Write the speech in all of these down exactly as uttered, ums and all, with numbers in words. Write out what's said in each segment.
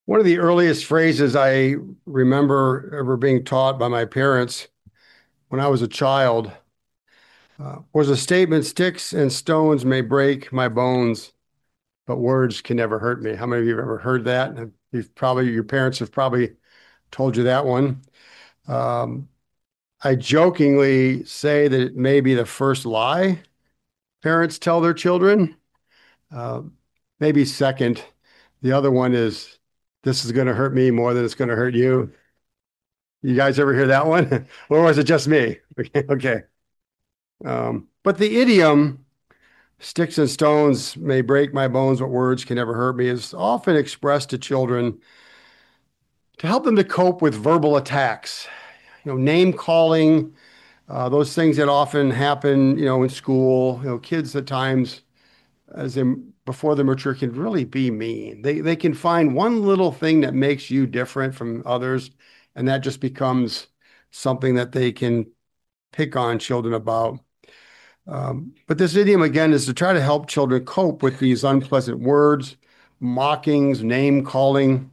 One of the earliest phrases I remember ever being taught by my parents when I was a child uh, was a statement, sticks and stones may break my bones, but words can never hurt me. How many of you have ever heard that? You've probably, your parents have probably told you that one. Um, I jokingly say that it may be the first lie parents tell their children. Uh, Maybe second. The other one is, this is going to hurt me more than it's going to hurt you. You guys ever hear that one? Or was it just me? Okay. Okay. Um, but the idiom, sticks and stones may break my bones, but words can never hurt me, is often expressed to children to help them to cope with verbal attacks, you know, name calling, uh, those things that often happen, you know, in school. You know, kids at times, as they before they're mature, can really be mean. They they can find one little thing that makes you different from others, and that just becomes something that they can pick on children about. Um, but this idiom, again, is to try to help children cope with these unpleasant words, mockings, name calling.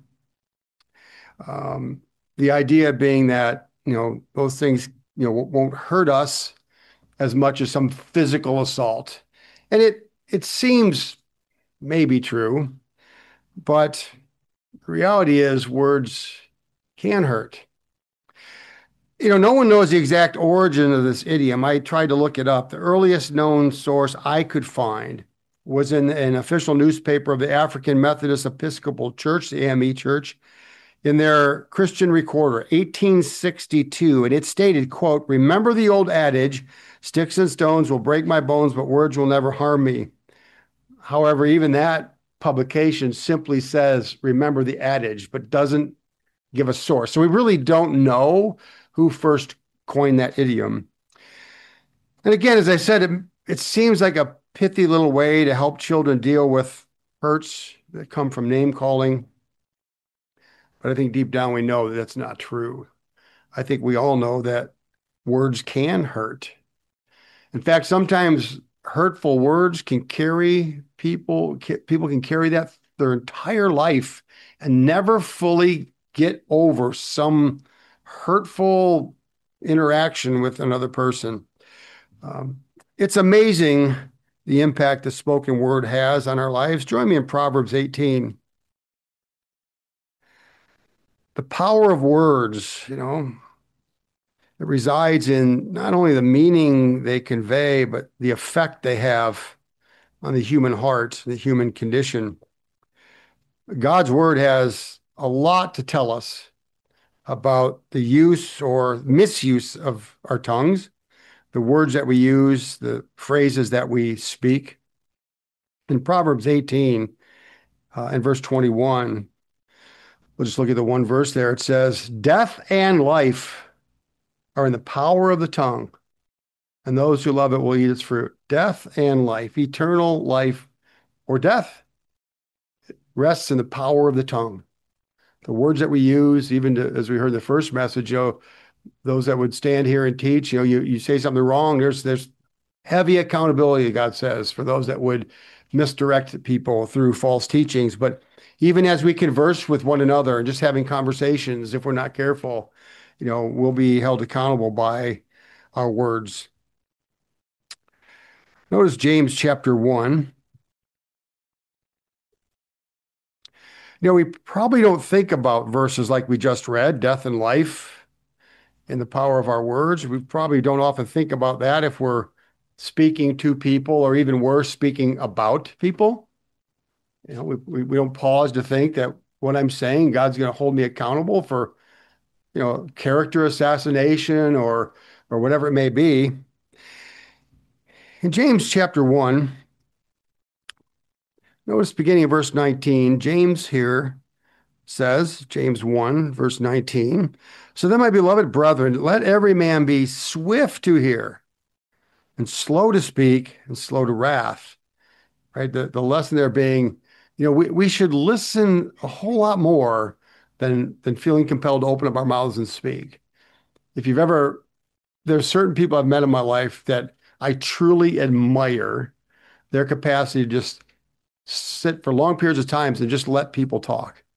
Um, the idea being that, you know, those things, you know, won't hurt us as much as some physical assault. And it it seems maybe true, but the reality is words can hurt. You know, no one knows the exact origin of this idiom. I tried to look it up. The earliest known source I could find was in an official newspaper of the African Methodist Episcopal Church, the A M E Church, in their Christian Recorder, eighteen sixty-two. And it stated, quote, "Remember the old adage, sticks and stones will break my bones, but words will never harm me." However, even that publication simply says, remember the adage, but doesn't give a source. So we really don't know who first coined that idiom. And again, as I said, it, it seems like a pithy little way to help children deal with hurts that come from name calling. But I think deep down we know that that's not true. I think we all know that words can hurt. In fact, sometimes hurtful words can carry people, people can carry that their entire life and never fully get over some hurtful interaction with another person. Um, it's amazing the impact the spoken word has on our lives. Join me in Proverbs eighteen. The power of words, you know, it resides in not only the meaning they convey, but the effect they have on the human heart, the human condition. God's word has a lot to tell us about the use or misuse of our tongues, the words that we use, the phrases that we speak. In Proverbs eighteen uh, and verse twenty-one, we'll just look at the one verse there. It says, "Death and life are in the power of the tongue, and those who love it will eat its fruit." Death and life, eternal life or death, rests in the power of the tongue. The words that we use, even to, as we heard the first message, you know, those that would stand here and teach, you know, you, you say something wrong, there's there's heavy accountability, God says, for those that would misdirect people through false teachings. But even as we converse with one another and just having conversations, if we're not careful, you know, we'll be held accountable by our words. Notice James chapter one. You know, we probably don't think about verses like we just read, death and life, in the power of our words. We probably don't often think about that if we're speaking to people, or even worse, speaking about people. You know, we, we, we don't pause to think that what I'm saying, God's going to hold me accountable for, you know, character assassination or or whatever it may be. In James chapter one, notice beginning of verse nineteen, James here says, James one, verse nineteen, "So then, my beloved brethren, let every man be swift to hear and slow to speak and slow to wrath." Right? The, the lesson there being, you know, we, we should listen a whole lot more than, than feeling compelled to open up our mouths and speak. If you've ever, there's certain people I've met in my life that I truly admire their capacity to just sit for long periods of times and just let people talk.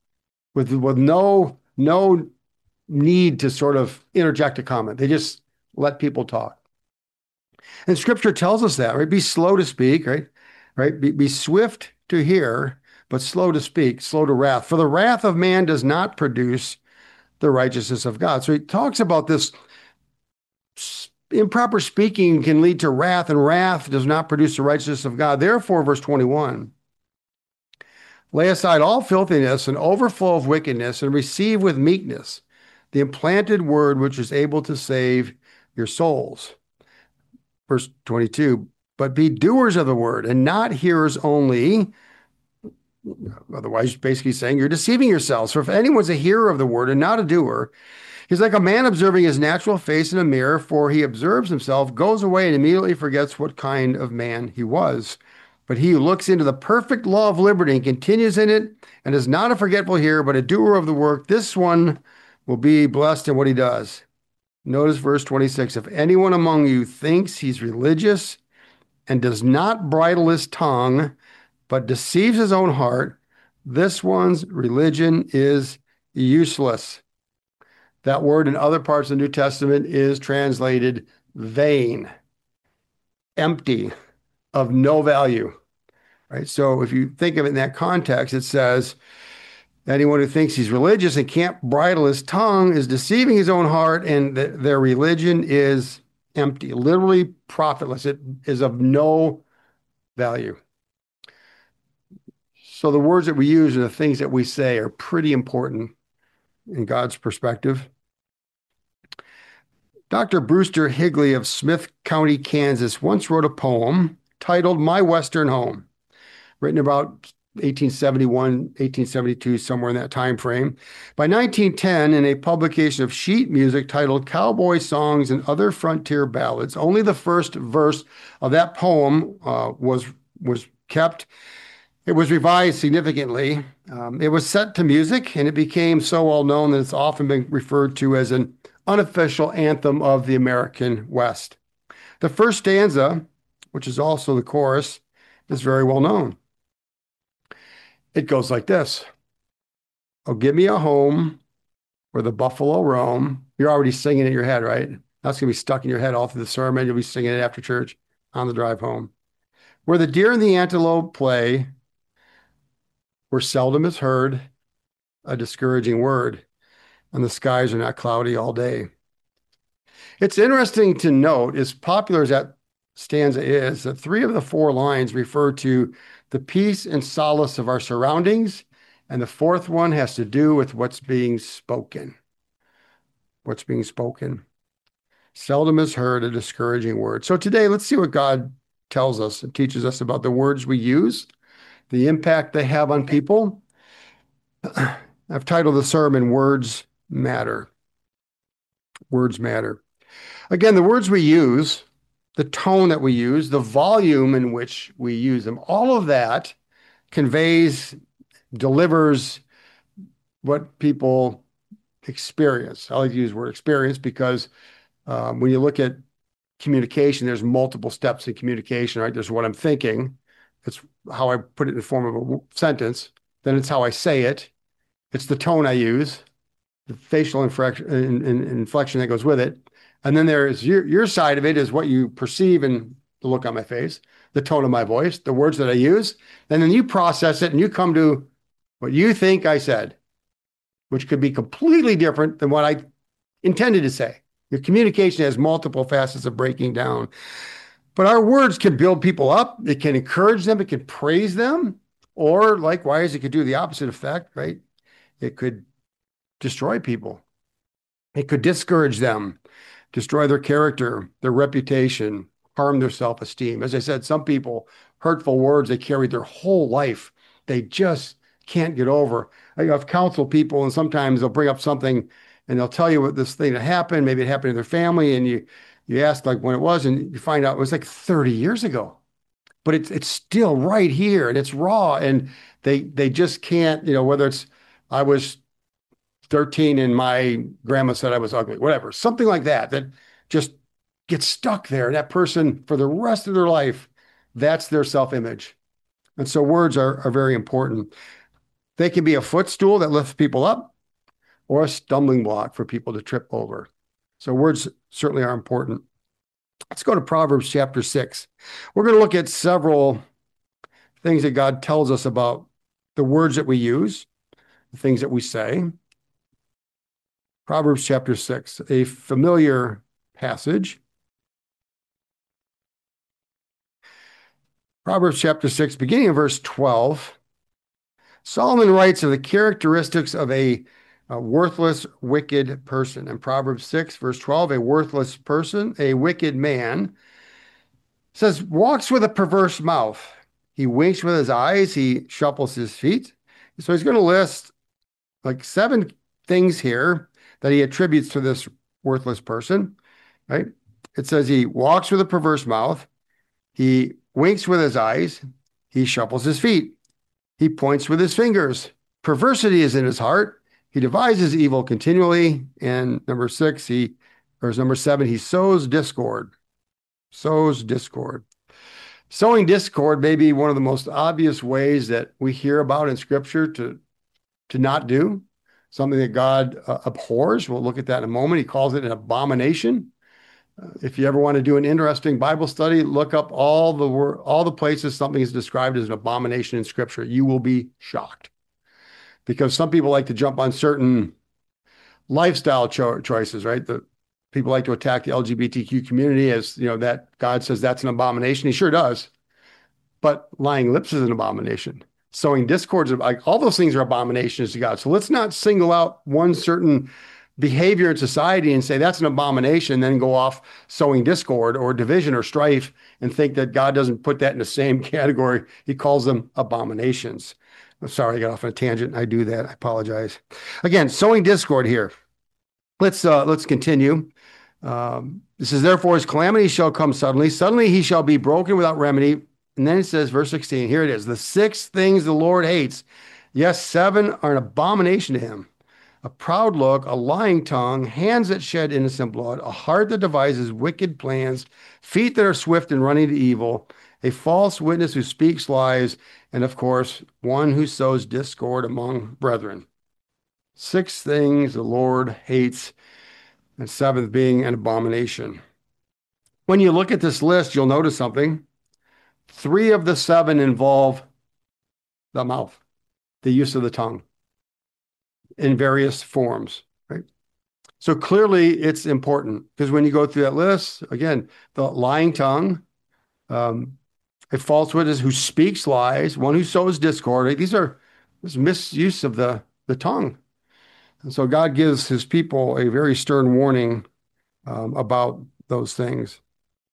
with with no no need to sort of interject a comment. They just let people talk. And scripture tells us that, right? Be slow to speak, right? Right? Be, be swift to hear, but slow to speak, slow to wrath. For the wrath of man does not produce the righteousness of God. So he talks about this improper speaking can lead to wrath, and wrath does not produce the righteousness of God. Therefore, verse twenty-one, lay aside all filthiness and overflow of wickedness, and receive with meekness the implanted word which is able to save your souls. Verse twenty-two, but be doers of the word and not hearers only. Otherwise, basically saying you're deceiving yourselves. For if anyone's a hearer of the word and not a doer, he's like a man observing his natural face in a mirror, for he observes himself, goes away, and immediately forgets what kind of man he was. But he who looks into the perfect law of liberty and continues in it, and is not a forgetful hearer, but a doer of the work, this one will be blessed in what he does. Notice verse twenty-six. If anyone among you thinks he's religious and does not bridle his tongue, but deceives his own heart, this one's religion is useless. That word in other parts of the New Testament is translated vain, empty, of no value, right? So if you think of it in that context, it says, anyone who thinks he's religious and can't bridle his tongue is deceiving his own heart, and th- their religion is empty, literally profitless. It is of no value. So the words that we use and the things that we say are pretty important in God's perspective. Doctor Brewster Higley of Smith County, Kansas, once wrote a poem titled My Western Home, written about eighteen seventy-one, eighteen seventy-two, somewhere in that time frame. By nineteen ten, in a publication of sheet music titled Cowboy Songs and Other Frontier Ballads, only the first verse of that poem uh, was, was kept. It was revised significantly. Um, it was set to music, and it became so well known that it's often been referred to as an unofficial anthem of the American West. The first stanza, which is also the chorus, is very well known. It goes like this. Oh, give me a home where the buffalo roam. You're already singing it in your head, right? That's going to be stuck in your head all through the sermon. You'll be singing it after church on the drive home. Where the deer and the antelope play, where seldom is heard a discouraging word, and the skies are not cloudy all day. It's interesting to note, as popular as that stanza is, that three of the four lines refer to the peace and solace of our surroundings, and the fourth one has to do with what's being spoken. What's being spoken. Seldom is heard a discouraging word. So today, let's see what God tells us and teaches us about the words we use, the impact they have on people. I've titled the sermon, Words Matter. Words matter. Again, the words we use, the tone that we use, the volume in which we use them, all of that conveys, delivers what people experience. I like to use the word experience because um, when you look at communication, there's multiple steps in communication, right? There's what I'm thinking. It's how I put it in the form of a sentence. Then it's how I say it. It's the tone I use, the facial inflection, inflection that goes with it. And then there's your, your side of it is what you perceive in the look on my face, the tone of my voice, the words that I use. And then you process it and you come to what you think I said, which could be completely different than what I intended to say. Your communication has multiple facets of breaking down. But our words can build people up. It can encourage them. It can praise them. Or likewise, it could do the opposite effect, right? It could destroy people. It could discourage them, destroy their character, their reputation, harm their self-esteem. As I said, some people, hurtful words, they carry their whole life. They just can't get over. I've counseled people, and sometimes they'll bring up something and they'll tell you what this thing that happened. Maybe it happened to their family, and you you ask like when it was, and you find out it was like thirty years ago. But it's it's still right here, and it's raw, and they they just can't, you know, whether it's I was thirteen and my grandma said I was ugly, whatever, something like that, that just gets stuck there. And that person for the rest of their life, that's their self-image. And so words are, are very important. They can be a footstool that lifts people up or a stumbling block for people to trip over. So words certainly are important. Let's go to Proverbs chapter six. We're going to look at several things that God tells us about the words that we use, the things that we say. Proverbs chapter six, a familiar passage. Proverbs chapter six, beginning in verse twelve. Solomon writes of the characteristics of a, a worthless, wicked person. In Proverbs six, verse twelve, a worthless person, a wicked man, says, walks with a perverse mouth. He winks with his eyes. He shuffles his feet. So he's going to list like seven things here that he attributes to this worthless person, right? It says he walks with a perverse mouth. He winks with his eyes. He shuffles his feet. He points with his fingers. Perversity is in his heart. He devises evil continually. And number six, he, or number seven, he sows discord. Sows discord. Sowing discord may be one of the most obvious ways that we hear about in Scripture to, to not do, something that God uh, abhors. We'll look at that in a moment. He calls it an abomination. Uh, if you ever want to do an interesting Bible study, look up all the all the places something is described as an abomination in Scripture. You will be shocked, because some people like to jump on certain lifestyle cho- choices, right? The people like to attack the L G B T Q community as, you know, that God says that's an abomination. He sure does. But lying lips is an abomination. Sowing discords, like all those things are abominations to God. So let's not single out one certain behavior in society and say that's an abomination, then go off sowing discord or division or strife and think that God doesn't put that in the same category. He calls them abominations. I'm sorry, I got off on a tangent. I do that. I apologize. Again, sowing discord here. Let's uh, let's continue. Um, it says, therefore his calamity shall come suddenly. Suddenly he shall be broken without remedy. And then it says, verse sixteen, here it is. The six things the Lord hates. Yes, seven are an abomination to him. A proud look, a lying tongue, hands that shed innocent blood, a heart that devises wicked plans, feet that are swift in running to evil, a false witness who speaks lies, and of course, one who sows discord among brethren. Six things the Lord hates, and seventh being an abomination. When you look at this list, you'll notice something. Three of the seven involve the mouth, the use of the tongue in various forms, right? So clearly it's important, because when you go through that list, again, the lying tongue, um, a false witness who speaks lies, one who sows discord, right? These are this misuse of the, the tongue. And so God gives his people a very stern warning um, about those things.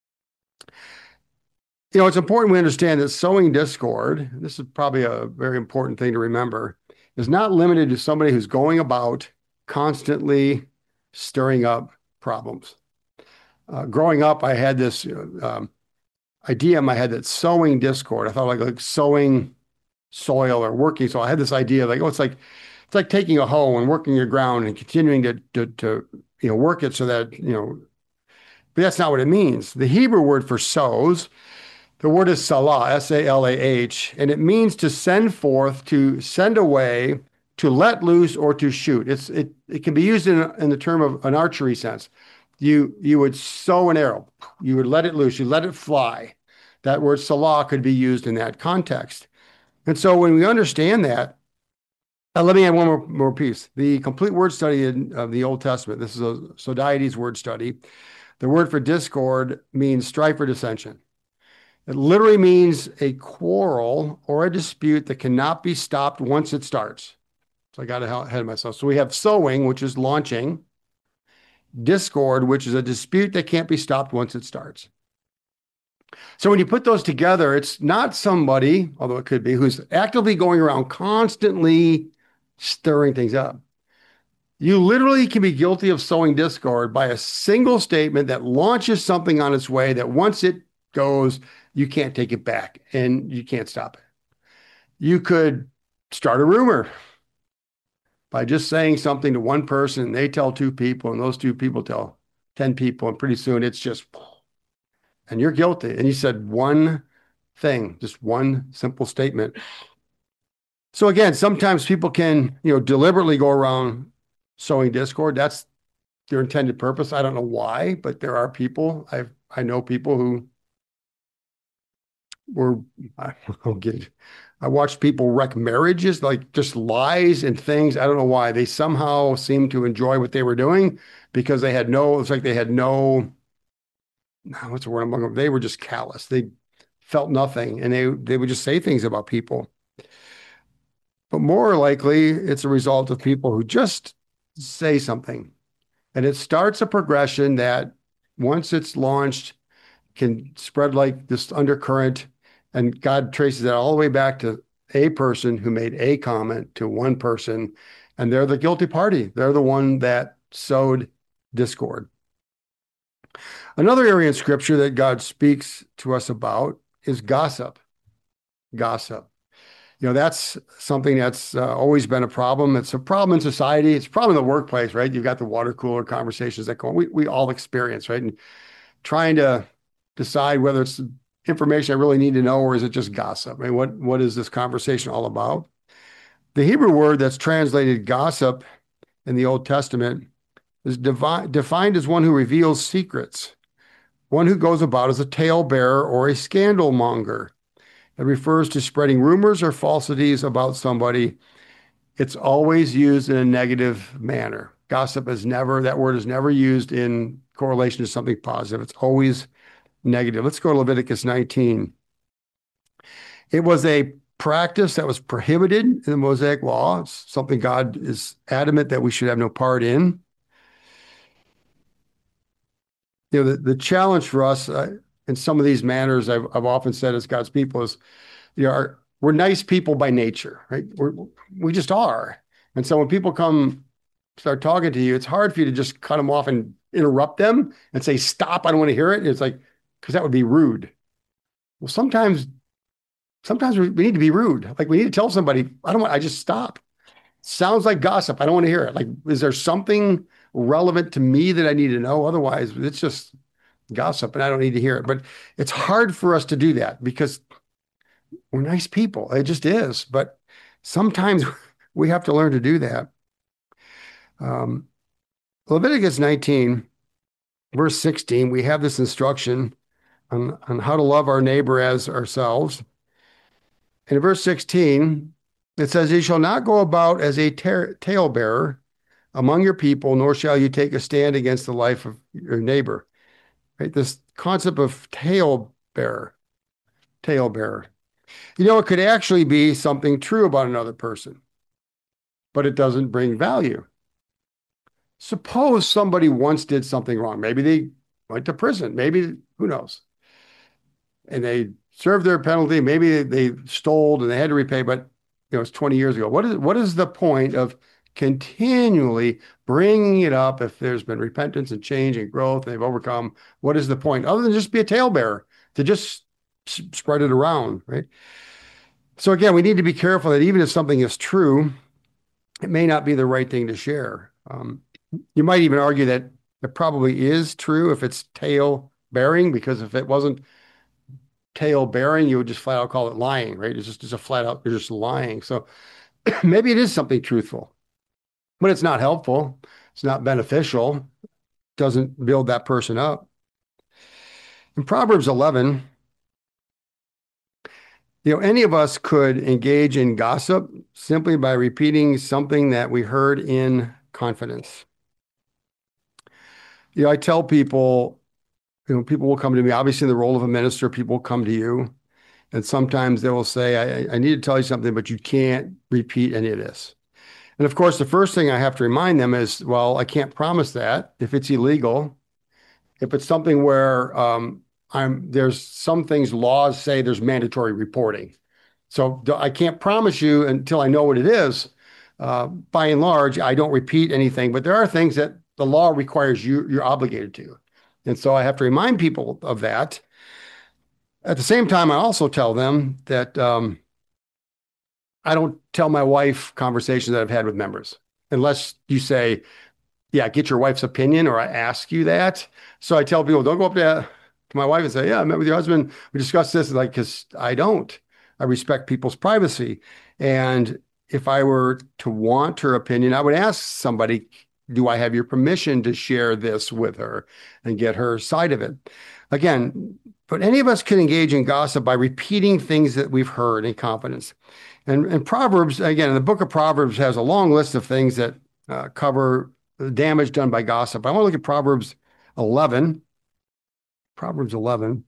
You know, it's important we understand that sowing discord, this is probably a very important thing to remember, is not limited to somebody who's going about constantly stirring up problems. Uh, growing up, I had this um, idea in my head that sowing discord, I thought like, like sowing soil or working. So I had this idea like, oh, it's like, it's like taking a hoe and working your ground and continuing to, to, to, you know, work it so that, you know, but that's not what it means. The Hebrew word for sows, the word is salah, S A L A H, and it means to send forth, to send away, to let loose, or to shoot. It's it it can be used in, in the term of an archery sense. You you would sow an arrow, you would let it loose, you let it fly. That word salah could be used in that context. And so when we understand that, uh, let me add one more, more piece. The complete word study in, of the Old Testament, this is a Sodaites word study. The word for discord means strife or dissension. It literally means a quarrel or a dispute that cannot be stopped once it starts. So I got ahead of myself. So we have sowing, which is launching, discord, which is a dispute that can't be stopped once it starts. So when you put those together, it's not somebody, although it could be, who's actively going around constantly stirring things up. You literally can be guilty of sowing discord by a single statement that launches something on its way that once it goes, you can't take it back and you can't stop it. You could start a rumor by just saying something to one person, and they tell two people, and those two people tell ten people, and pretty soon it's just, and you're guilty. And you said one thing, just one simple statement So again, sometimes people can, you know, deliberately go around sowing discord. That's their intended purpose. I don't know why, but there are people. I I know people who were I don't get it. I watched people wreck marriages, like just lies and things. I don't know why. They somehow seemed to enjoy what they were doing because they had no, it's like they had no, what's the word I'm looking for? They were just callous. They felt nothing and they they would just say things about people. But more likely, it's a result of people who just say something. And it starts a progression that once it's launched can spread like this undercurrent. And God traces that all the way back to a person who made a comment to one person. And they're the guilty party. They're the one that sowed discord. Another area in scripture that God speaks to us about is gossip. Gossip. You know, that's something that's uh, always been a problem. It's a problem in society. It's a problem in the workplace, right? You've got the water cooler conversations that go on. We, we all experience, right? And trying to decide whether it's information I really need to know or is it just gossip? I mean, what, what is this conversation all about? The Hebrew word that's translated gossip in the Old Testament is devi- defined as one who reveals secrets, one who goes about as a talebearer or a scandal monger. It refers to spreading rumors or falsities about somebody. It's always used in a negative manner. Gossip is never, that word is never used in correlation to something positive. It's always negative. Let's go to Leviticus nineteen. It was a practice that was prohibited in the Mosaic Law. It's something God is adamant that we should have no part in. You know, the, the challenge for us uh, in some of these manners, I've, I've often said as God's people is, you know, our, we're nice people by nature, right? We're, we just are. And so when people come start talking to you, it's hard for you to just cut them off and interrupt them and say, stop, I don't want to hear it. And it's like, because that would be rude. Well, sometimes, sometimes we, we need to be rude. Like we need to tell somebody, I don't want, I just stop. Sounds like gossip. I don't want to hear it. Like, is there something relevant to me that I need to know? Otherwise, it's just gossip and I don't need to hear it. But it's hard for us to do that because we're nice people. It just is. But sometimes we have to learn to do that. Um, Leviticus nineteen, verse sixteen, we have this instruction on, on how to love our neighbor as ourselves. In verse sixteen, it says, you shall not go about as a talebearer among your people, nor shall you take a stand against the life of your neighbor. Right? This concept of talebearer, talebearer. You know, it could actually be something true about another person, but it doesn't bring value. Suppose somebody once did something wrong. Maybe they went to prison. Maybe, who knows? And they served their penalty. Maybe they stole and they had to repay, but you know, it's twenty years ago. What is, what is the point of continually bringing it up if there's been repentance and change and growth and they've overcome? What is the point other than just be a talebearer to just s- spread it around, right? So again, we need to be careful that even if something is true, it may not be the right thing to share. Um, you might even argue that it probably is true if it's tale bearing, because if it wasn't tale bearing, you would just flat out call it lying, right? It's just, it's a flat out, you're just lying. So maybe it is something truthful, but it's not helpful. It's not beneficial. Doesn't build that person up. In Proverbs eleven, you know, any of us could engage in gossip simply by repeating something that we heard in confidence. You know, I tell people, you know, people will come to me, obviously in the role of a minister, people will come to you, and sometimes they will say, I, I need to tell you something, but you can't repeat any of this. And of course, the first thing I have to remind them is, well, I can't promise that if it's illegal. If it's something where um, I'm there's some things laws say there's mandatory reporting. So I can't promise you until I know what it is. Uh, by and large, I don't repeat anything, but there are things that the law requires you, you're obligated to. And so I have to remind people of that. At the same time, I also tell them that um, I don't tell my wife conversations that I've had with members, unless you say, yeah, get your wife's opinion, or I ask you that. So I tell people, don't go up to, to my wife and say, yeah, I met with your husband. We discussed this, like, because I don't. I respect people's privacy. And if I were to want her opinion, I would ask somebody, do I have your permission to share this with her and get her side of it? Again, but any of us can engage in gossip by repeating things that we've heard in confidence. And, and Proverbs, again, the book of Proverbs has a long list of things that uh, cover the damage done by gossip. I want to look at Proverbs eleven. Proverbs eleven.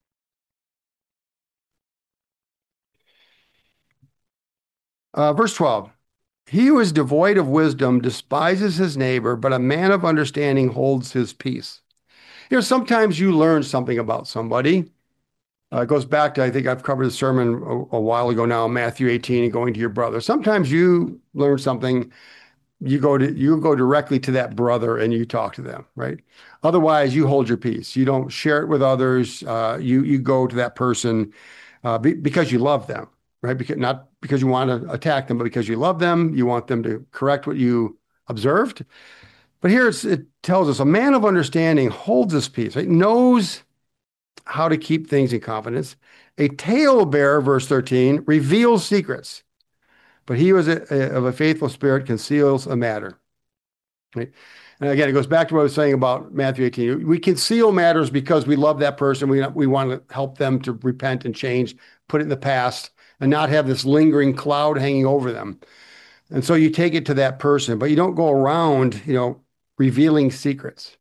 Uh, verse twelve. He who is devoid of wisdom despises his neighbor, but a man of understanding holds his peace. You know, sometimes you learn something about somebody. Uh, it goes back to, I think I've covered the sermon a, a while ago now, Matthew eighteen, and going to your brother. Sometimes you learn something, you go to you go directly to that brother and you talk to them, right? Otherwise, you hold your peace. You don't share it with others. Uh, you you go to that person uh, be, because you love them, right? Because not because you want to attack them, but because you love them. You want them to correct what you observed. But here it's, it tells us a man of understanding holds his peace, right? Knows how to keep things in confidence. A talebearer, verse thirteen, reveals secrets, but he who is a, a, of a faithful spirit conceals a matter. Right? And again, it goes back to what I was saying about Matthew eighteen. We conceal matters because we love that person. We, we want to help them to repent and change, put it in the past, and not have this lingering cloud hanging over them. And so you take it to that person, but you don't go around, you know, revealing secrets.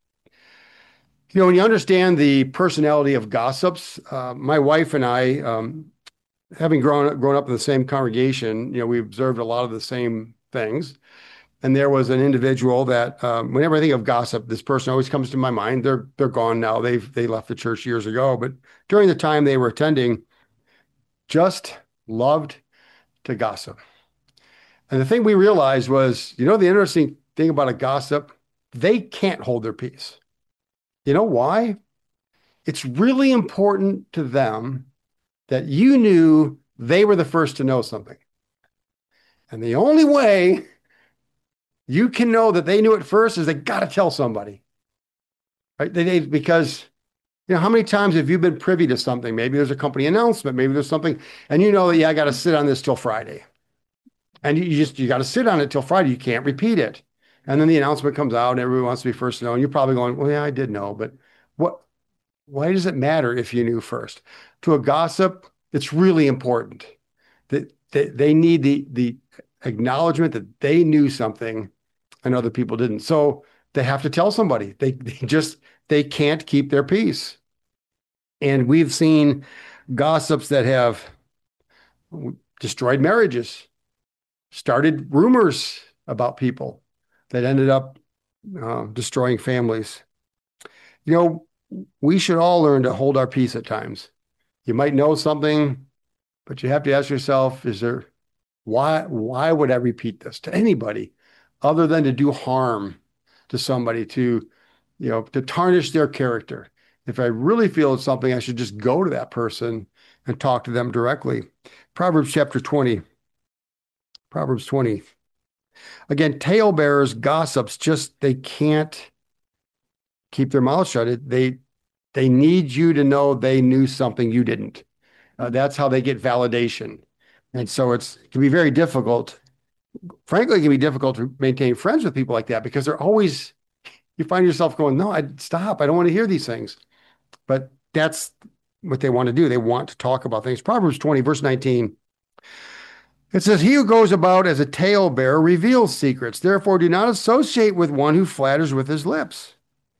You know, when you understand the personality of gossips, uh, my wife and I, um, having grown up, grown up in the same congregation, you know, we observed a lot of the same things. And there was an individual that, um, whenever I think of gossip, this person always comes to my mind. They're they're gone now. They've they left the church years ago. But during the time they were attending, just loved to gossip. And the thing we realized was, you know, the interesting thing about a gossip, they can't hold their peace. You know why? It's really important to them that you knew they were the first to know something. And the only way you can know that they knew it first is they got to tell somebody. Right? They, they, because, you know, how many times have you been privy to something? Maybe there's a company announcement, maybe there's something, and you know that, yeah, I got to sit on this till Friday. And you, you just, you got to sit on it till Friday. You can't repeat it. And then the announcement comes out and everyone wants to be first to know. And you're probably going, well, yeah, I did know, but what, why does it matter if you knew first? To a gossip, it's really important that they, they need the, the acknowledgement that they knew something and other people didn't. So they have to tell somebody. They, they just, they can't keep their peace. And we've seen gossips that have destroyed marriages, started rumors about people that ended up uh, destroying families. You know, we should all learn to hold our peace at times. You might know something, but you have to ask yourself, is there, why, why would I repeat this to anybody other than to do harm to somebody, to, you know, to tarnish their character? If I really feel it's something, I should just go to that person and talk to them directly. Proverbs chapter twenty. Proverbs twenty. Again, talebearers, gossips, just, they can't keep their mouths shut. They, they need you to know they knew something you didn't. Uh, that's how they get validation. And so it's, it can be very difficult. Frankly, it can be difficult to maintain friends with people like that because they're always, you find yourself going, no, I stop. I don't want to hear these things. But that's what they want to do. They want to talk about things. Proverbs twenty, verse nineteen. It says, he who goes about as a talebearer reveals secrets. Therefore, do not associate with one who flatters with his lips.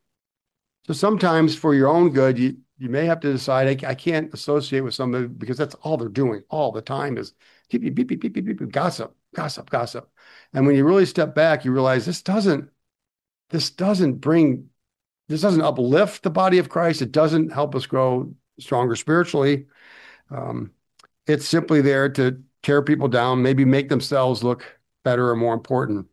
So sometimes for your own good, you, you may have to decide, I, I can't associate with somebody because that's all they're doing all the time is beep, beep, beep, beep, beep, beep, beep, gossip, gossip, gossip. And when you really step back, you realize this doesn't, this doesn't bring, this doesn't uplift the body of Christ. It doesn't help us grow stronger spiritually. Um, it's simply there to tear people down, maybe make themselves look better or more important.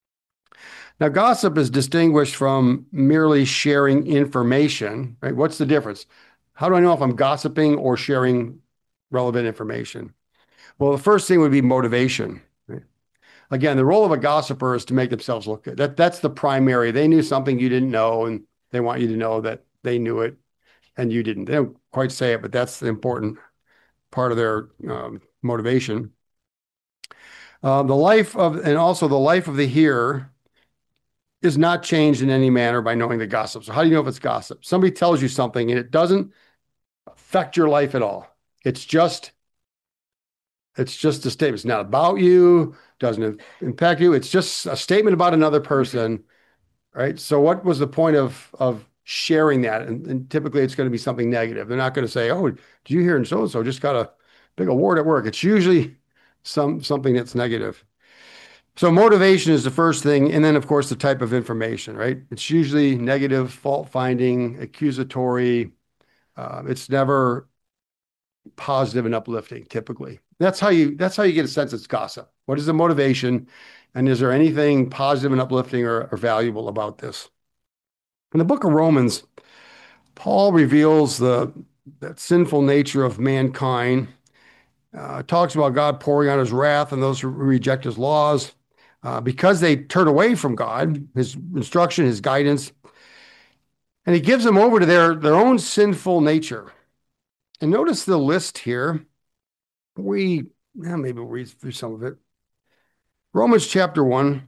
Now, gossip is distinguished from merely sharing information, right? What's the difference? How do I know if I'm gossiping or sharing relevant information? Well, the first thing would be motivation. Right? Again, the role of a gossiper is to make themselves look good. That, that's the primary. They knew something you didn't know, and they want you to know that they knew it and you didn't. They don't quite say it, but that's the important part of their um, motivation. Uh, the life of, and also the life of the hearer is not changed in any manner by knowing the gossip. So how do you know if it's gossip? Somebody tells you something and it doesn't affect your life at all. It's just, it's just a statement. It's not about you, doesn't impact you. It's just a statement about another person, right? So what was the point of of sharing that? And, and typically it's going to be something negative. They're not going to say, "Oh, did you hear and so and so just got a big award at work?" It's usually some something that's negative. So motivation is the first thing, and then of course the type of information, right? It's usually negative, fault finding, accusatory. Uh, it's never positive and uplifting. Typically, that's how you that's how you get a sense it's gossip. What is the motivation, and is there anything positive and uplifting or, or valuable about this? In the book of Romans, Paul reveals the that sinful nature of mankind. Uh, talks about God pouring out his wrath on those who reject his laws uh, because they turn away from God, his instruction, his guidance, and he gives them over to their, their own sinful nature. And notice the list here. We, yeah, maybe we'll read through some of it. Romans chapter one,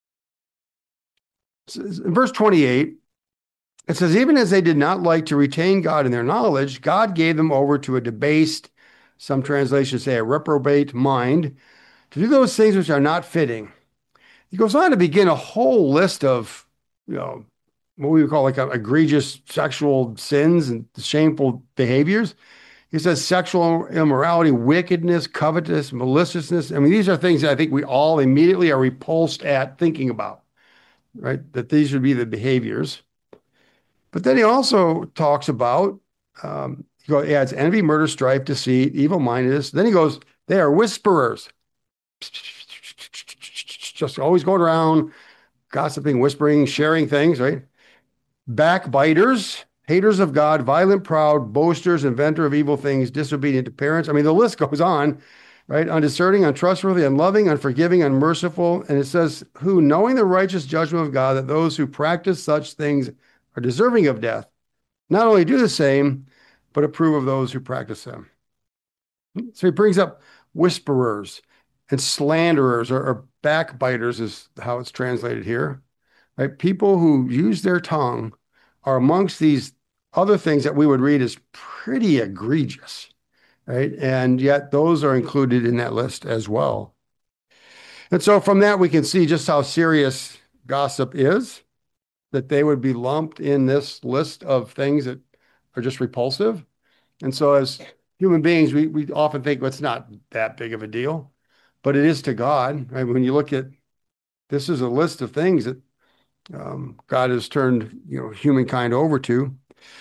in verse twenty-eight, it says, even as they did not like to retain God in their knowledge, God gave them over to a debased, some translations say a reprobate mind, to do those things which are not fitting. He goes on to begin a whole list of, you know, what we would call like a, egregious sexual sins and shameful behaviors. He says sexual immorality, wickedness, covetousness, maliciousness. I mean, these are things that I think we all immediately are repulsed at thinking about, right? That these would be the behaviors. But then he also talks about, um, he adds envy, murder, strife, deceit, evil-mindedness. Then he goes, they are whisperers. Just always going around, gossiping, whispering, sharing things, right? Backbiters, haters of God, violent, proud, boasters, inventor of evil things, disobedient to parents. I mean, the list goes on, right? Undiscerning, untrustworthy, unloving, unforgiving, unmerciful. And it says, who, knowing the righteous judgment of God, that those who practice such things are deserving of death, not only do the same, but approve of those who practice them. So he brings up whisperers and slanderers, or, or backbiters is how it's translated here, right? People who use their tongue are amongst these other things that we would read as pretty egregious, right? And yet those are included in that list as well. And so from that, we can see just how serious gossip is, that they would be lumped in this list of things that are just repulsive. And so as human beings, we, we often think, well, it's not that big of a deal, but it is to God, right? When you look at, this is a list of things that um, God has turned, you know, humankind over to.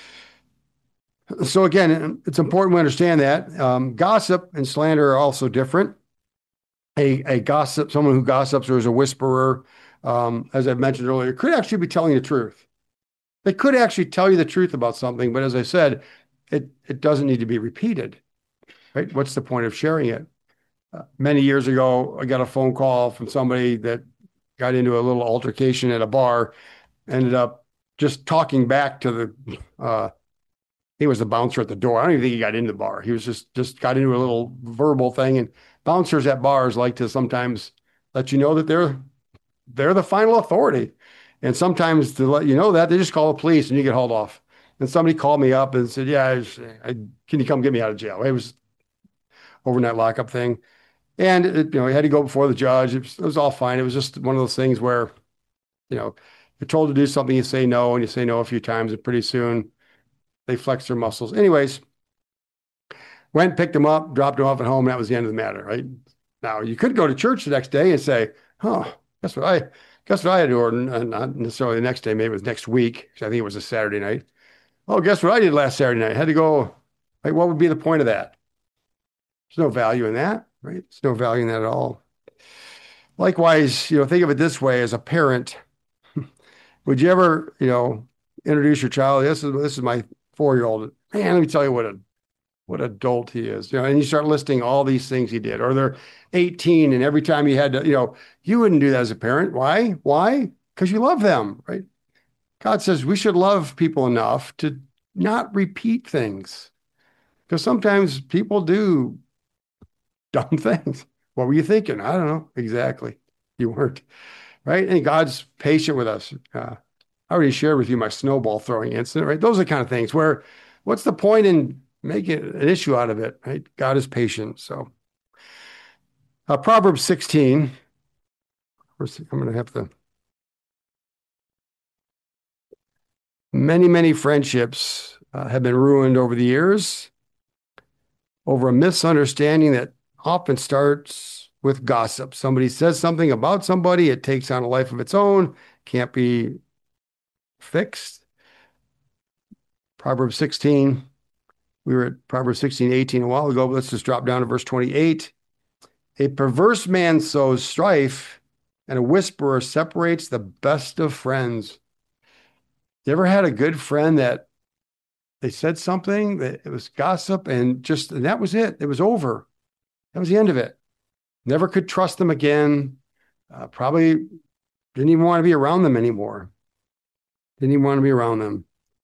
So again, it's important we understand that um, gossip and slander are also different. A, a gossip, someone who gossips or is a whisperer, um, as I mentioned earlier, could actually be telling the truth. They could actually tell you the truth about something, but as I said, it, it doesn't need to be repeated, right? What's the point of sharing it? Uh, many years ago, I got a phone call from somebody that got into a little altercation at a bar, ended up just talking back to the, uh, he was the bouncer at the door. I don't even think he got into the bar. He was just, just got into a little verbal thing, and bouncers at bars like to sometimes let you know that they're, they're the final authority. And sometimes to let you know that, they just call the police and you get hauled off. And somebody called me up and said, yeah, I was, I, can you come get me out of jail? It was overnight lockup thing. And, it, you know, he had to go before the judge. It was, it was all fine. It was just one of those things where, you know, you're told to do something, you say no, and you say no a few times, and pretty soon they flex their muscles. Anyways, went, picked him up, dropped him off at home, and that was the end of the matter, right? Now, you could go to church the next day and say, huh, guess what I, guess what I had to order? Uh, not necessarily the next day, maybe it was next week. I think it was a Saturday night. Oh, guess what I did last Saturday night? I had to go, like, what would be the point of that? There's no value in that, right? There's no value in that at all. Likewise, you know, think of it this way: as a parent, would you ever, you know, introduce your child? This is this is my four-year-old. Man, let me tell you what a what adult he is. You know, and you start listing all these things he did. Or they're eighteen, and every time you had to, you know, you wouldn't do that as a parent. Why? Why? Because you love them, right? God says we should love people enough to not repeat things. Because sometimes people do dumb things. What were you thinking? I don't know. Exactly. You weren't, right? And God's patient with us. Uh, I already shared with you my snowball throwing incident, right? Those are the kind of things where what's the point in making an issue out of it, right? God is patient. So uh, Proverbs sixteen, I'm going to have to, many, many friendships uh, have been ruined over the years over a misunderstanding that often starts with gossip. Somebody says something about somebody, it takes on a life of its own, can't be fixed. Proverbs sixteen, we were at Proverbs sixteen, eighteen a while ago, but let's just drop down to verse twenty-eight. A perverse man sows strife, and a whisperer separates the best of friends. You ever had a good friend that they said something that it was gossip and just, and that was it. It was over. That was the end of it. Never could trust them again. Uh, probably didn't even want to be around them anymore. Didn't even want to be around them.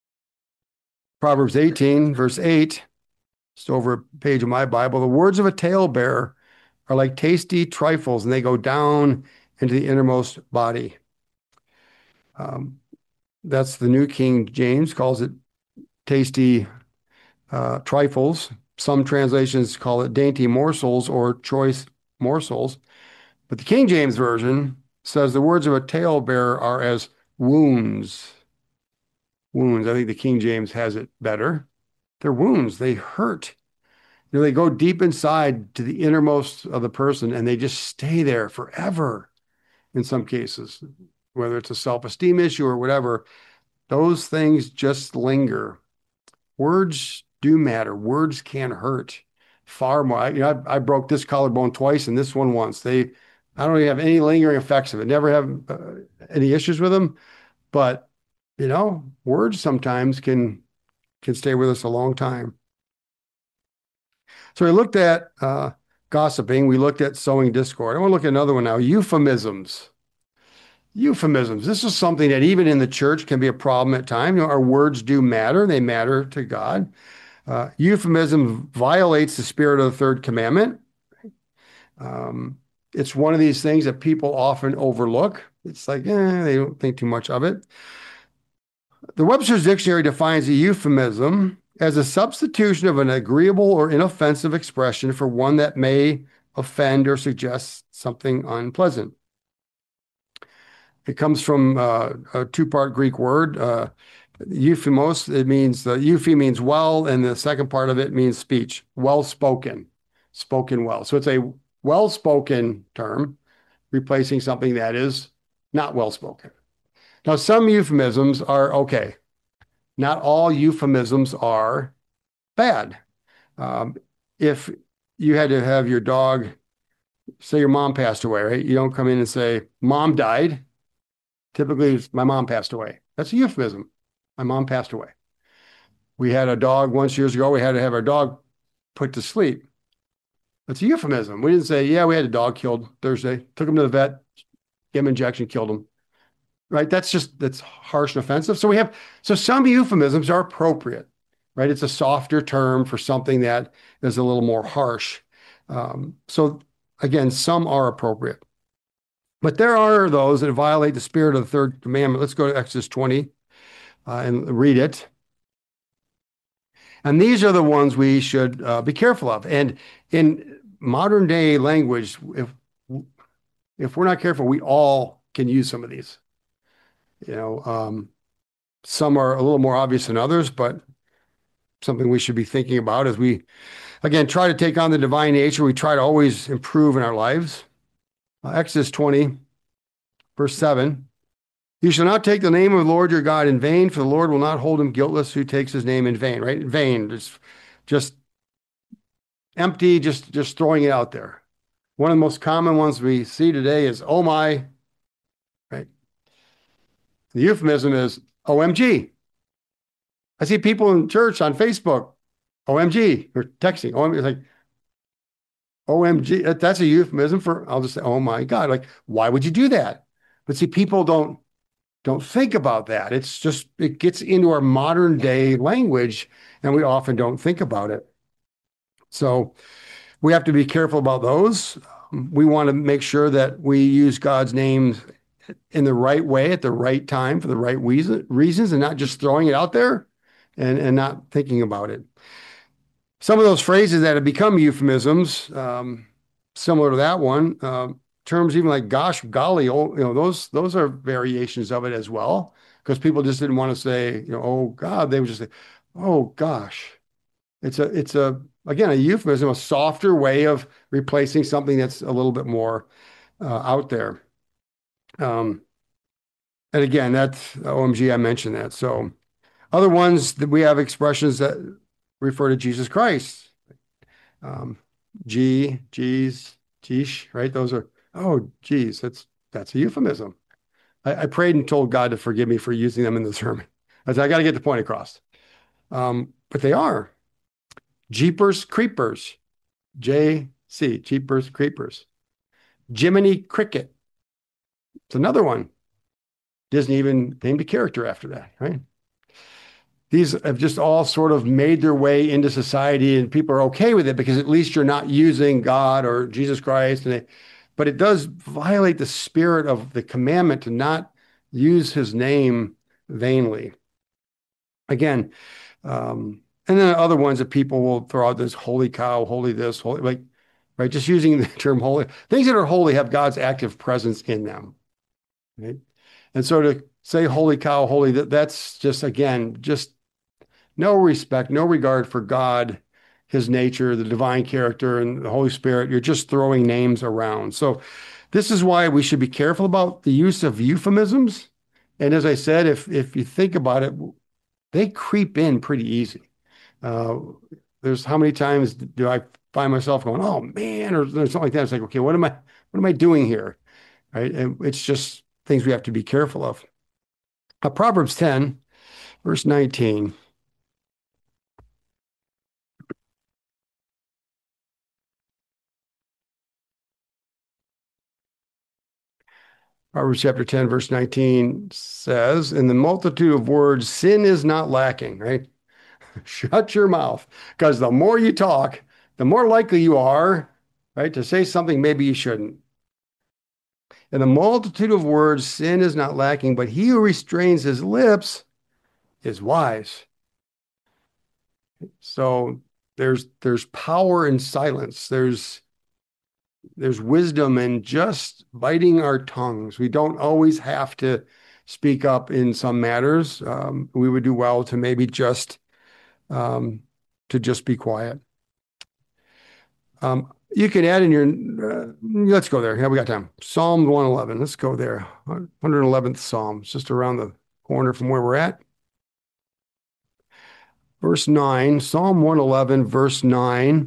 Proverbs eighteen, verse eight, just over a page of my Bible. The words of a talebearer are like tasty trifles, and they go down into the innermost body. Um, that's the New King James, calls it tasty uh, trifles. Some translations call it dainty morsels or choice morsels. But the King James Version says the words of a talebearer are as wounds. Wounds. I think the King James has it better. They're wounds. They hurt. You know, they go deep inside to the innermost of the person, and they just stay there forever in some cases, whether it's a self-esteem issue or whatever. Those things just linger. Words do matter. Words can hurt far more. You know, I, I broke this collarbone twice and this one once. They, I don't even have any lingering effects of it. Never have uh, any issues with them. But, you know, words sometimes can can stay with us a long time. So we looked at uh, gossiping. We looked at sowing discord. I want to look at another one now, euphemisms. Euphemisms. This is something that even in the church can be a problem at times. You know, our words do matter. They matter to God. Uh, euphemism violates the spirit of the third commandment. Um, it's one of these things that people often overlook. It's like, eh, they don't think too much of it. The Webster's Dictionary defines a euphemism as a substitution of an agreeable or inoffensive expression for one that may offend or suggest something unpleasant. It comes from uh, a two-part Greek word, uh, euphemos. It means, the euphe means well, and the second part of it means speech, well-spoken, spoken well. So it's a well-spoken term, replacing something that is not well-spoken. Now, some euphemisms are okay. Not all euphemisms are bad. Um, if you had to have your dog, say your mom passed away, right? You don't come in and say, Mom died. Typically, it's, my mom passed away. That's a euphemism. My mom passed away. We had a dog once years ago. We had to have our dog put to sleep. That's a euphemism. We didn't say, yeah, we had a dog killed Thursday. Took him to the vet, gave him an injection, killed him. Right? That's just, that's harsh and offensive. So we have, so some euphemisms are appropriate, right? It's a softer term for something that is a little more harsh. Um, so again, some are appropriate. But there are those that violate the spirit of the third commandment. Let's go to Exodus twenty uh, and read it. And these are the ones we should uh, be careful of. And in modern day language, if if we're not careful, we all can use some of these. You know, um, some are a little more obvious than others, but something we should be thinking about as we, again, try to take on the divine nature. We try to always improve in our lives. Uh, Exodus twenty, verse seven. You shall not take the name of the Lord your God in vain, for the Lord will not hold him guiltless who takes his name in vain, right? In vain, just, just empty, just, just throwing it out there. One of the most common ones we see today is, oh my, right? The euphemism is O M G. I see people in church on Facebook, O M G, or texting, O M G, it's like, O M G, that's a euphemism for, I'll just say, oh my God, like, why would you do that? But see, people don't, don't think about that. It's just, it gets into our modern day language and we often don't think about it. So we have to be careful about those. We want to make sure that we use God's name in the right way at the right time for the right reason, reasons and not just throwing it out there and, and not thinking about it. Some of those phrases that have become euphemisms, um, similar to that one, uh, terms even like gosh, golly, oh, you know, those those are variations of it as well, because people just didn't want to say, you know, oh God, they would just say, oh gosh. It's a it's a again a euphemism, a softer way of replacing something that's a little bit more uh, out there. Um, and again, that's O M G, I mentioned that. So other ones that we have expressions that refer to Jesus Christ. Um, G, geez, geesh, right? Those are, oh, geez, that's that's a euphemism. I, I prayed and told God to forgive me for using them in the sermon. I said, I got to get the point across. Um, but they are. Jeepers Creepers, J C, Jeepers Creepers. Jiminy Cricket. It's another one. Disney even named a character after that, right? These have just all sort of made their way into society, and people are okay with it because at least you're not using God or Jesus Christ. And they, but it does violate the spirit of the commandment to not use his name vainly. Again, um, and then other ones that people will throw out this holy cow, holy this, holy, like, right? Just using the term holy. Things that are holy have God's active presence in them, right? And so to say holy cow, holy, that, that's just, again, just no respect, no regard for God, his nature, the divine character, and the Holy Spirit. You're just throwing names around. So this is why we should be careful about the use of euphemisms. And as I said, if if you think about it, they creep in pretty easy. Uh, there's how many times do I find myself going, oh man, or something like that. It's like, okay, what am I, what am I doing here? Right? And it's just things we have to be careful of. Uh, Proverbs ten, verse nineteen. Proverbs chapter ten, verse nineteen says, in the multitude of words, sin is not lacking, right? Shut your mouth, because the more you talk, the more likely you are, right, to say something maybe you shouldn't. In the multitude of words, sin is not lacking, but he who restrains his lips is wise. So there's there's power in silence. There's there's wisdom in just biting our tongues. We don't always have to speak up in some matters. Um, we would do well to maybe just um, to just be quiet. Um, you can add in your, uh, let's go there. Yeah, we got time. Psalm one eleven. Let's go there. one hundred eleventh Psalm. It's just around the corner from where we're at. Verse nine, Psalm one eleven, verse nine.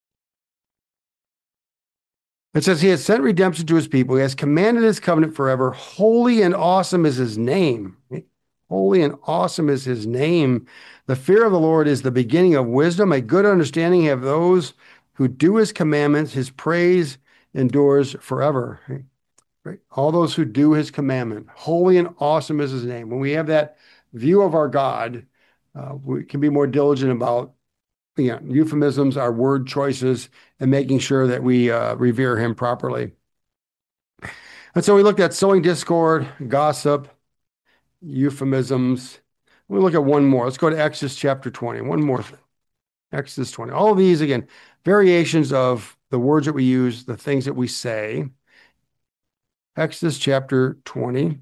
It says, he has sent redemption to his people. He has commanded his covenant forever. Holy and awesome is his name. Holy and awesome is his name. The fear of the Lord is the beginning of wisdom. A good understanding have those who do his commandments. His praise endures forever. Right? Right? All those who do his commandment. Holy and awesome is his name. When we have that view of our God, uh, we can be more diligent about you know, euphemisms, our word choices, and making sure that we uh, revere him properly. And so we looked at sowing discord, gossip, euphemisms. We'll look at one more. Let's go to Exodus chapter twenty. One more thing. Exodus twenty. All of these, again, variations of the words that we use, the things that we say. Exodus chapter twenty.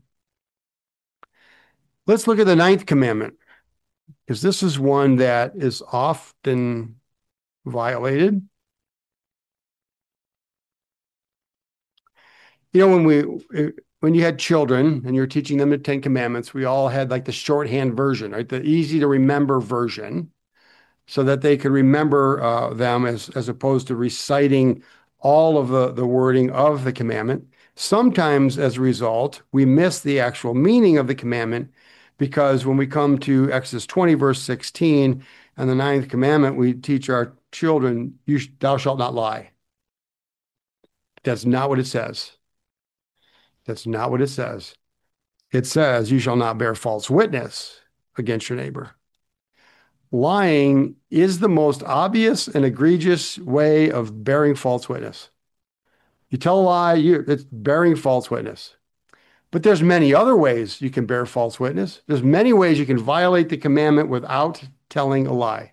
Let's look at the ninth commandment, because this is one that is often violated. You know, when we when you had children and you're teaching them the Ten Commandments, we all had like the shorthand version, right? The easy to remember version, so that they could remember uh, them as, as opposed to reciting all of the, the wording of the commandment. Sometimes, as a result, we miss the actual meaning of the commandment, because when we come to Exodus twenty, verse sixteen, and the ninth commandment, we teach our children, you, thou shalt not lie. That's not what it says. That's not what it says. It says, you shall not bear false witness against your neighbor. Lying is the most obvious and egregious way of bearing false witness. You tell a lie, you, it's bearing false witness. But there's many other ways you can bear false witness. There's many ways you can violate the commandment without telling a lie.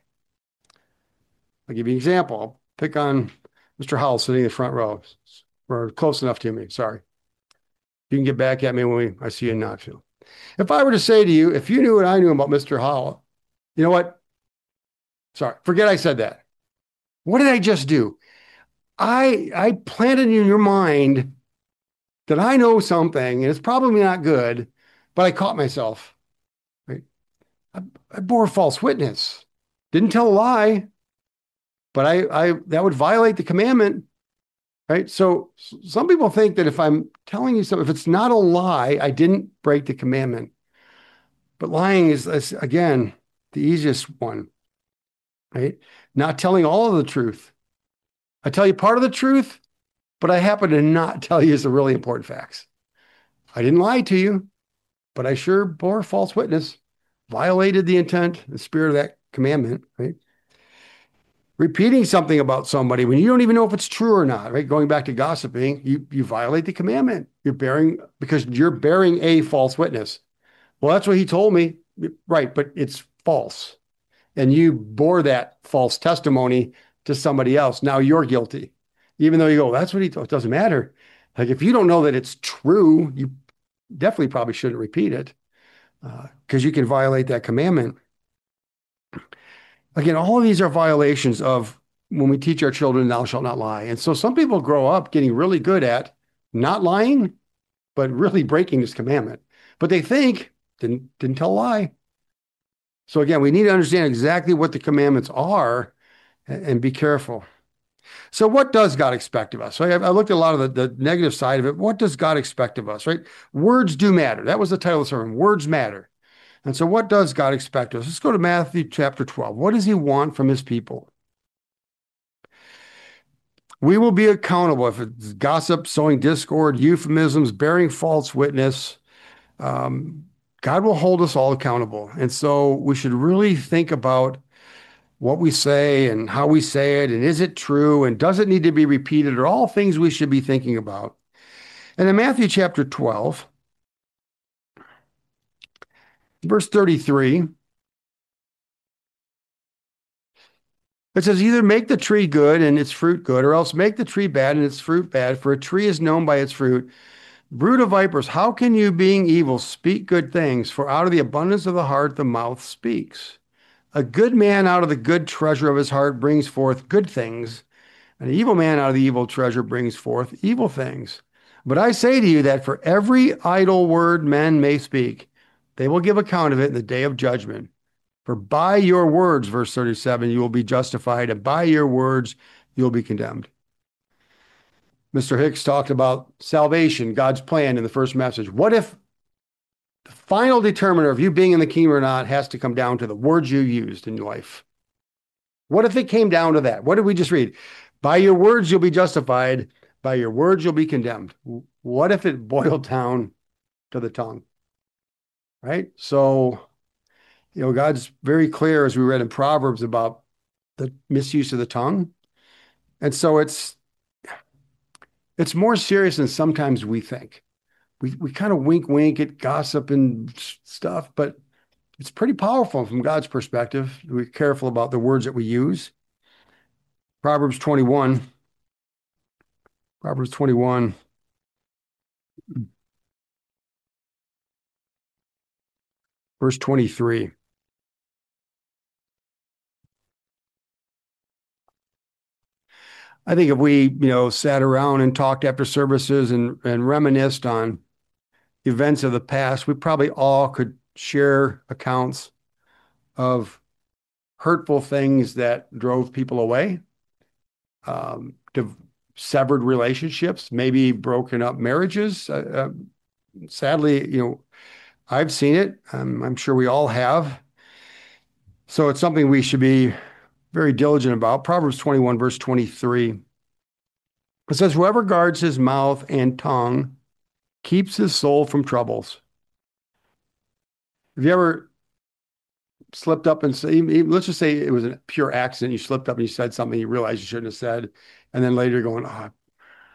I'll give you an example. I'll pick on Mister Howell sitting in the front row, or close enough to me. Sorry. You can get back at me when we, I see you in Knoxville. If I were to say to you, if you knew what I knew about Mister Howell, you know what? Sorry, forget I said that. What did I just do? I I planted in your mind that I know something, and it's probably not good, but I caught myself. Right? I, I bore false witness. Didn't tell a lie, but I, I that would violate the commandment. Right. So some people think that if I'm telling you something, if it's not a lie, I didn't break the commandment. But lying is, is again, the easiest one. Right. Not telling all of the truth. I tell you part of the truth, but I happen to not tell you the really important facts. I didn't lie to you, but I sure bore false witness, violated the intent and spirit of that commandment. Right. Repeating something about somebody when you don't even know if it's true or not, right? Going back to gossiping, you, you violate the commandment. You're bearing, because you're bearing a false witness. Well, that's what he told me. Right, but it's false. And you bore that false testimony to somebody else. Now you're guilty. Even though you go, that's what he told. It doesn't matter. Like if you don't know that it's true, you definitely probably shouldn't repeat it because uh, you can violate that commandment. Again, all of these are violations of when we teach our children, thou shalt not lie. And so some people grow up getting really good at not lying, but really breaking this commandment. But they think, didn't, didn't tell a lie. So again, we need to understand exactly what the commandments are and, and be careful. So what does God expect of us? So I, I looked at a lot of the, the negative side of it. What does God expect of us, right? Words do matter. That was the title of the sermon, Words Matter. And so what does God expect of us? Let's go to Matthew chapter twelve. What does he want from his people? We will be accountable if it's gossip, sowing discord, euphemisms, bearing false witness. Um, God will hold us all accountable. And so we should really think about what we say and how we say it, and is it true, and does it need to be repeated, are all things we should be thinking about. And in Matthew chapter twelve, verse thirty-three, it says, either make the tree good and its fruit good, or else make the tree bad and its fruit bad, for a tree is known by its fruit. Brood of vipers, how can you, being evil, speak good things? For out of the abundance of the heart, the mouth speaks. A good man out of the good treasure of his heart brings forth good things. An evil man out of the evil treasure brings forth evil things. But I say to you that for every idle word men may speak, they will give account of it in the day of judgment. For by your words, verse thirty-seven, you will be justified, and by your words, you'll be condemned. Mister Hicks talked about salvation, God's plan in the first message. What if the final determiner of you being in the kingdom or not has to come down to the words you used in your life? What if it came down to that? What did we just read? By your words, you'll be justified. By your words, you'll be condemned. What if it boiled down to the tongue? Right? So, you know, God's very clear, as we read in Proverbs, about the misuse of the tongue. And so it's it's more serious than sometimes we think. We we kind of wink, wink at gossip and stuff, but it's pretty powerful from God's perspective. We're careful about the words that we use. Proverbs twenty-one. Proverbs twenty-one. Verse twenty-three. I think if we, you know, sat around and talked after services and, and reminisced on events of the past, we probably all could share accounts of hurtful things that drove people away, um, to severed relationships, maybe broken up marriages. Uh, uh, sadly, you know, I've seen it. Um, I'm sure we all have. So it's something we should be very diligent about. Proverbs twenty-one, verse twenty-three. It says, whoever guards his mouth and tongue keeps his soul from troubles. Have you ever slipped up and say, let's just say it was a pure accident. You slipped up and you said something you realized you shouldn't have said. And then later you're going, oh,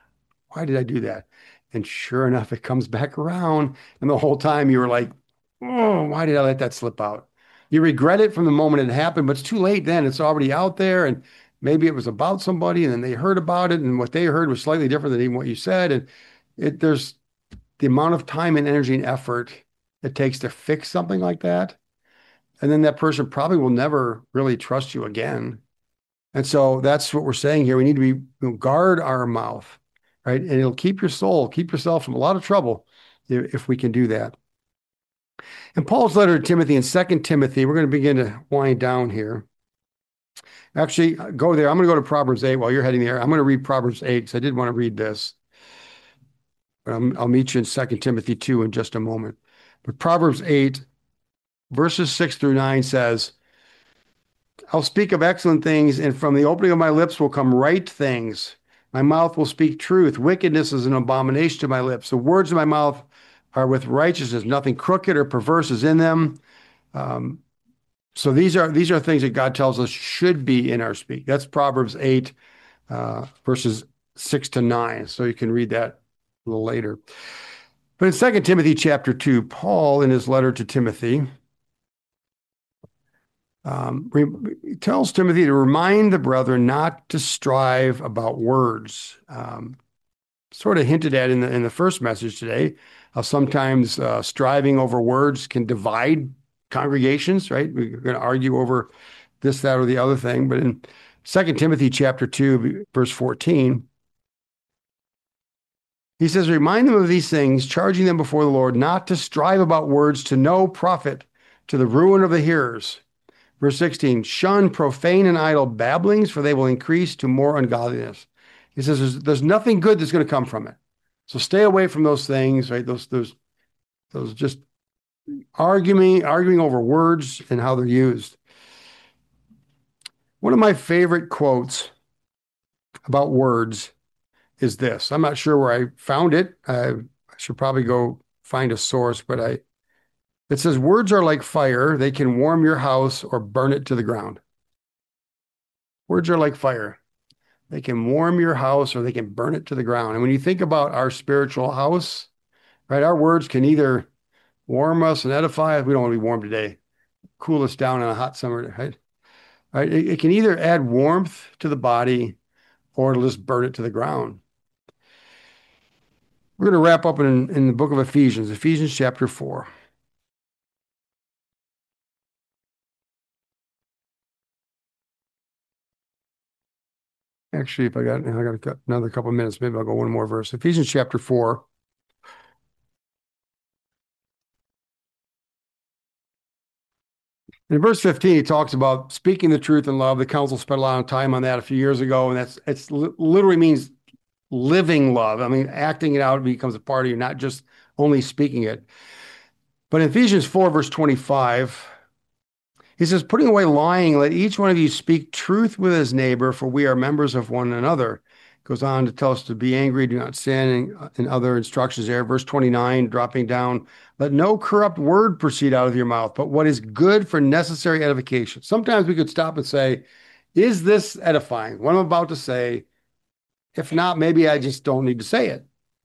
Why did I do that? And sure enough, it comes back around. And the whole time you were like, oh, why did I let that slip out? You regret it from the moment it happened, but it's too late then. It's already out there. And maybe it was about somebody and then they heard about it. And what they heard was slightly different than even what you said. And it, there's the amount of time and energy and effort it takes to fix something like that. And then that person probably will never really trust you again. And so that's what we're saying here. We need to be, you know, guard our mouth, right? And it'll keep your soul, keep yourself from a lot of trouble if we can do that. In Paul's letter to Timothy in Second Timothy, we're going to begin to wind down here. Actually, go there. I'm going to go to Proverbs eight while you're heading there. I'm going to read Proverbs eight because I did want to read this. But I'm, I'll meet you in Second Timothy two in just a moment. But Proverbs eight, verses six through nine says, I'll speak of excellent things, and from the opening of my lips will come right things. My mouth will speak truth. Wickedness is an abomination to my lips. The words of my mouth are with righteousness. Nothing crooked or perverse is in them. Um, so these are these are things that God tells us should be in our speak. That's Proverbs eight, uh, verses six to nine. So you can read that a little later. But in Second Timothy chapter two, Paul, in his letter to Timothy, Um, he tells Timothy to remind the brethren not to strive about words. Um, sort of hinted at in the in the first message today, how sometimes uh, striving over words can divide congregations. Right? We're going to argue over this, that, or the other thing. But in Second Timothy chapter two, verse fourteen, he says, "Remind them of these things, charging them before the Lord not to strive about words to no profit, to the ruin of the hearers." Verse sixteen, shun profane and idle babblings, for they will increase to more ungodliness. He says there's, there's nothing good that's going to come from it. So stay away from those things, right? Those, those, those just arguing, arguing over words and how they're used. One of my favorite quotes about words is this. I'm not sure where I found it. I, I should probably go find a source, but I, it says, words are like fire. They can warm your house or burn it to the ground. Words are like fire. They can warm your house or they can burn it to the ground. And when you think about our spiritual house, right, our words can either warm us and edify us. We don't want to be warm today. Cool us down on a hot summer day, right? Right? It, it can either add warmth to the body or it'll just burn it to the ground. We're going to wrap up in, in the book of Ephesians, Ephesians chapter four. Actually, if I got, I got another couple of minutes, maybe I'll go one more verse. Ephesians chapter four. In verse fifteen, he talks about speaking the truth in love. The council spent a lot of time on that a few years ago, and that's it's literally means living love. I mean, acting it out becomes a part of you, not just only speaking it. But in Ephesians four, verse twenty-five, he says, putting away lying, let each one of you speak truth with his neighbor, for we are members of one another. Goes on to tell us to be angry, do not sin, and, and other instructions there. Verse twenty-nine, dropping down, let no corrupt word proceed out of your mouth, but what is good for necessary edification. Sometimes we could stop and say, is this edifying? What I'm about to say, if not, maybe I just don't need to say it.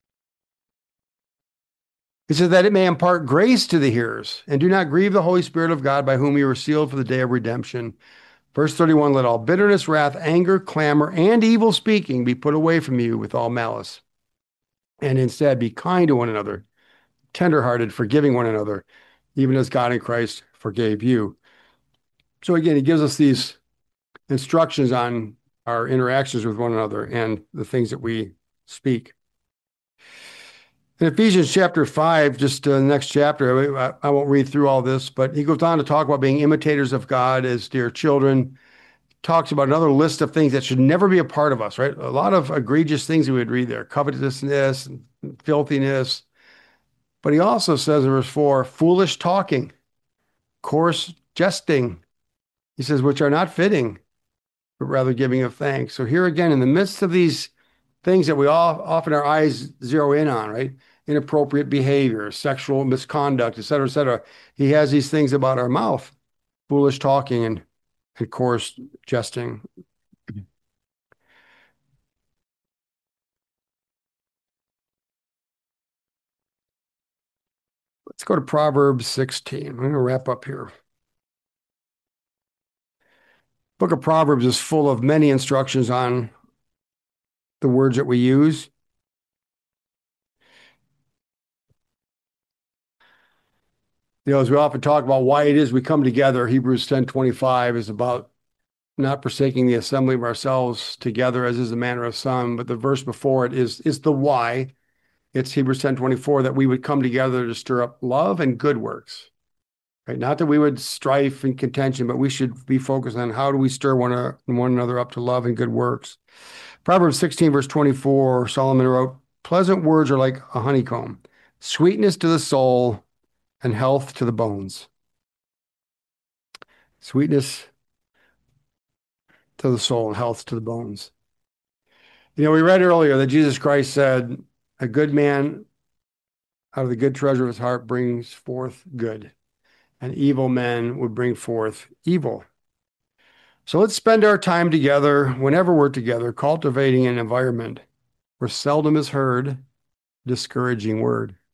He says that it may impart grace to the hearers, and do not grieve the Holy Spirit of God, by whom you were sealed for the day of redemption. Verse thirty-one, let all bitterness, wrath, anger, clamor, and evil speaking be put away from you with all malice. And instead be kind to one another, tenderhearted, forgiving one another, even as God in Christ forgave you. So again, he gives us these instructions on our interactions with one another and the things that we speak. In Ephesians chapter five, just uh, the next chapter, I, I won't read through all this, but he goes on to talk about being imitators of God as dear children. Talks about another list of things that should never be a part of us, right? A lot of egregious things we would read there, covetousness and filthiness. But he also says in verse four, foolish talking, coarse jesting. He says, which are not fitting, but rather giving of thanks. So here again, in the midst of these things that we all often our eyes zero in on, right? Inappropriate behavior, sexual misconduct, et cetera, et cetera. He has these things about our mouth, foolish talking and, and coarse jesting. Let's go to Proverbs sixteen. I'm going to wrap up here. Book of Proverbs is full of many instructions on the words that we use. You know, as we often talk about why it is we come together, Hebrews ten twenty-five is about not forsaking the assembly of ourselves together, as is the manner of some, but the verse before it is, is the why. It's Hebrews ten twenty-four, that we would come together to stir up love and good works. Right? Not that we would strife and contention, but we should be focused on how do we stir one, uh, one another up to love and good works. Proverbs sixteen, verse twenty-four, Solomon wrote, pleasant words are like a honeycomb, sweetness to the soul and health to the bones. Sweetness to the soul and health to the bones. You know, we read earlier that Jesus Christ said, a good man out of the good treasure of his heart brings forth good, and evil men would bring forth evil. So let's spend our time together, whenever we're together, cultivating an environment where seldom is heard discouraging word.